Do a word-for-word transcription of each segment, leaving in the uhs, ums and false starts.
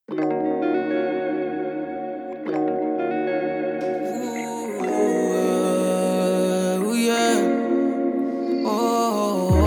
Ooh, yeah. Oh,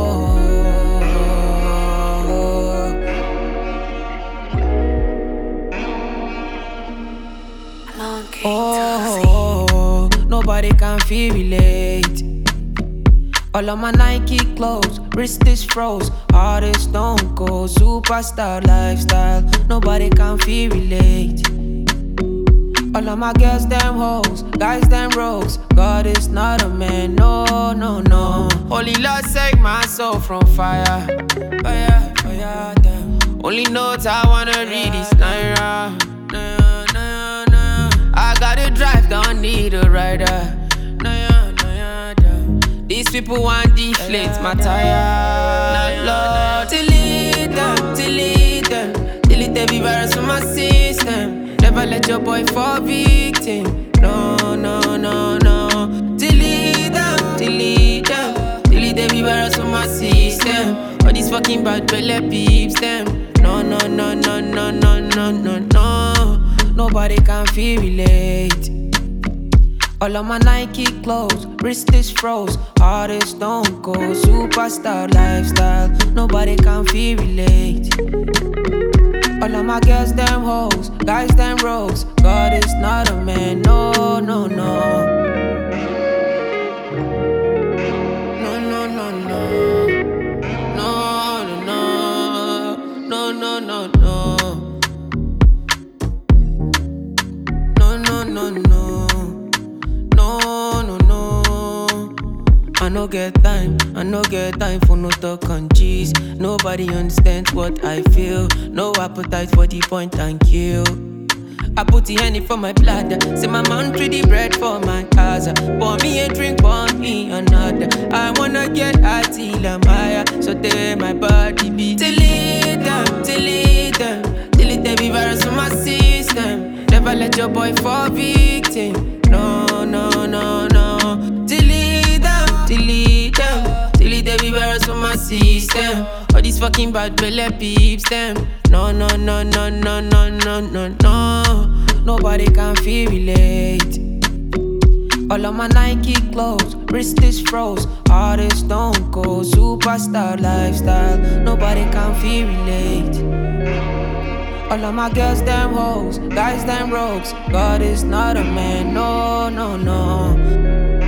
oh, nobody can feel relate. All of my Nike clothes, wrist is froze, heart is stone cold, superstar lifestyle. Nobody can feel relate. All of my girls, them hoes, guys, them rogues. God is not a man, no, no, no. Only Lord save my soul from fire, fire, fire, damn. Only notes I wanna read is Naira, Naira, Naira, Naira. I gotta drive, don't need a rider, Naira, Naira, damn. These people want deflate my tire, Lord. Delete them, delete them, delete every virus from my system. Never let your boy fall victim. No, no, no, no. Delete them, delete them, delete every virus from my system. All these fucking bad belly peeps them. No, no, no, no, no, no, no, no, no. Nobody can feel relate. All of my Nike clothes, wrist is froze, heart is stone cold, superstar lifestyle. Nobody can feel relate. All of my girls, them hoes, guys, them rogues. God is not a man, no, no, no. No, no, no, no. No, no, no. No, no, no, no. No, no, no, no. No, no, no. I no get time, I no get time for no talk and cheese. Nobody understands what I feel. No appetite for the point and kill. I put the honey for my bladder. Say my man treat the bread for my casa. Pour me a drink, pour me another. I wanna get high till I'm higher. So there my body be. Delete them, delete them, delete every virus from my system. Never let your boy fall victim. No, no, no, no. Delete them, delete them, delete every virus from my system. All these fucking bad belly peeps them. No, no, no, no, no, no, no, no, no. Nobody can feel relate. All of my Nike clothes, wrist is froze, heart is stone cold, superstar lifestyle. Nobody can feel relate. All of my girls, them hoes, guys, them rogues. God is not a man, no, no, no.